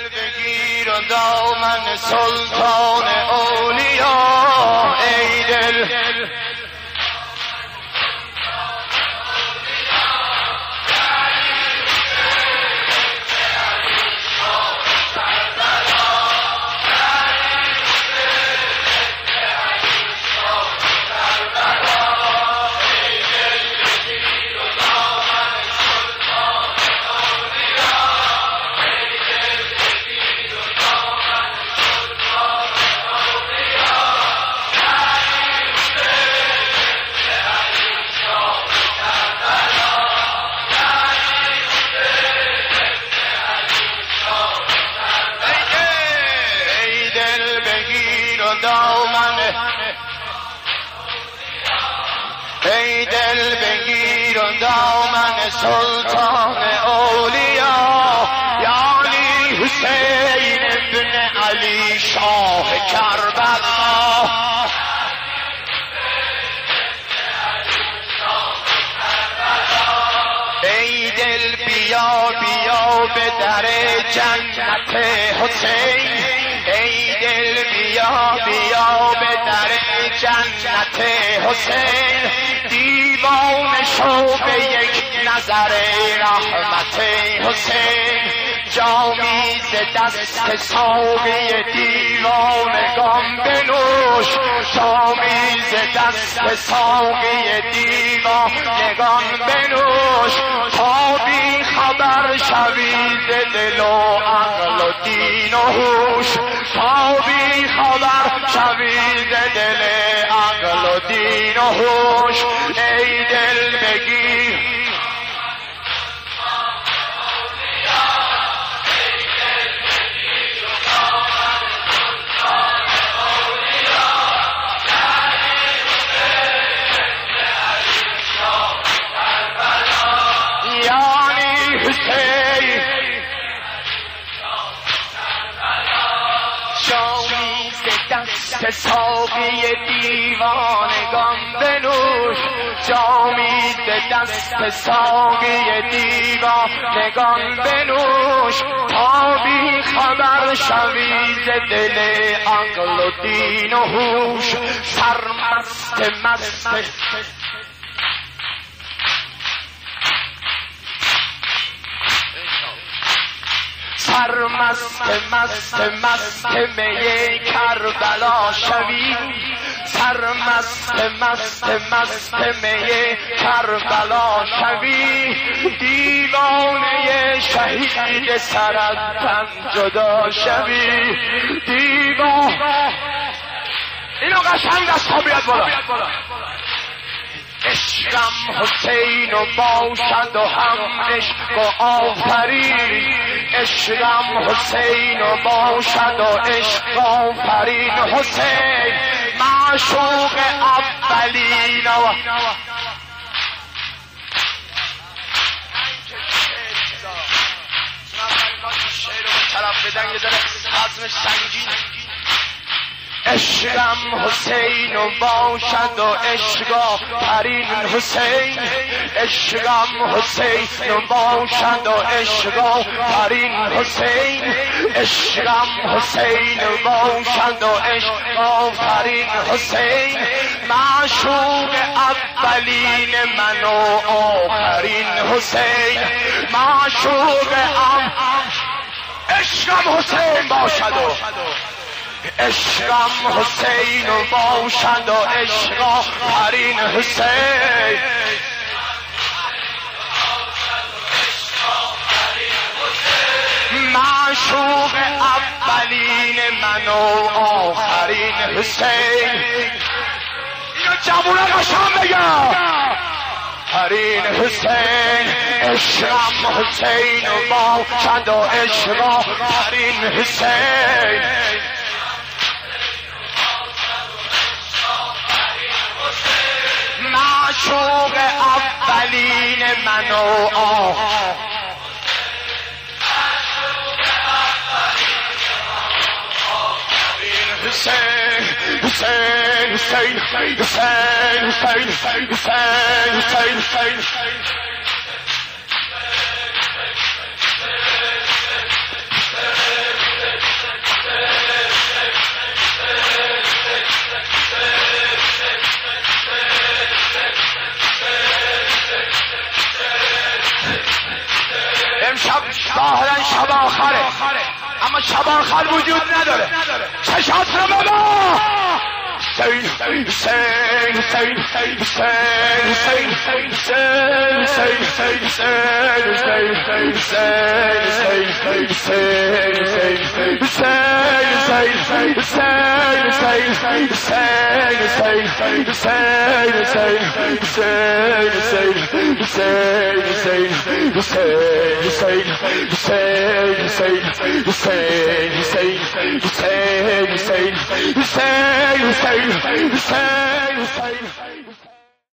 بگیر و دامن سلطان اولیا ای دل ای دل بگیر و دامن سلطان اولیا یعنی حسین ابن علی شاه کربلا ای دل بیا بیا به در جنت حسین ای دل بیا بیا به در جنت حسین دیوانه شو به یک نظر رحمت حسین جامی ز دست ساقی دیوانگان بنوش جامی ز دست ساقی دیوانگان بنوش تا بی خبر شوی ز دل و عقل و دین و هوش تا بی خبر شوی ز دل عقل و دین و هوش ای دل بگیر دست ساقی دیوانگان بنوش جامی به دست ساقی دیوانگان بنوش تا بی خبر شوی ز دل عقل و دین و هوش سرمست مست سرمست مست مست می کربلا شوی سرمست مست مست می کربلا شوی دیوانه شهید سر از تن جدا شوی دیوانه اینو قشنگ دست ها بیاد بالا عشقم حسین و باشد و هم عشق و آفرین عشقم حسین و باشد و عشق آفرین حسین معشوق اولین و شعر رو به طرف بدن یه ذره حزمش سنگین عشقم حسین و باشد و عشق آفرین حسین عشقم حسین و باشد و عشق آفرین حسین عشقم حسین و باشد و عشق آفرین حسین معشوق اولین من و آخرین حسین معشوق عشقم حسین باشد و عشقم حسین و باشد و عشق آفرین حسین معشوق اولین من و آخرین حسین اینو جوونا قشنگ بگم آفرین حسین عشقم حسین و باشد و عشق آفرین حسین معشوق اولین من و حسین حسین حسین حسین حسین حسین حسین حسین امشب ظاهرا شب آخره اما شب آخر وجود نداره چشات رو ببا حسین حسین حسین حسین حسین حسین حسین Hussein, Hussein, Hussein, Hussein.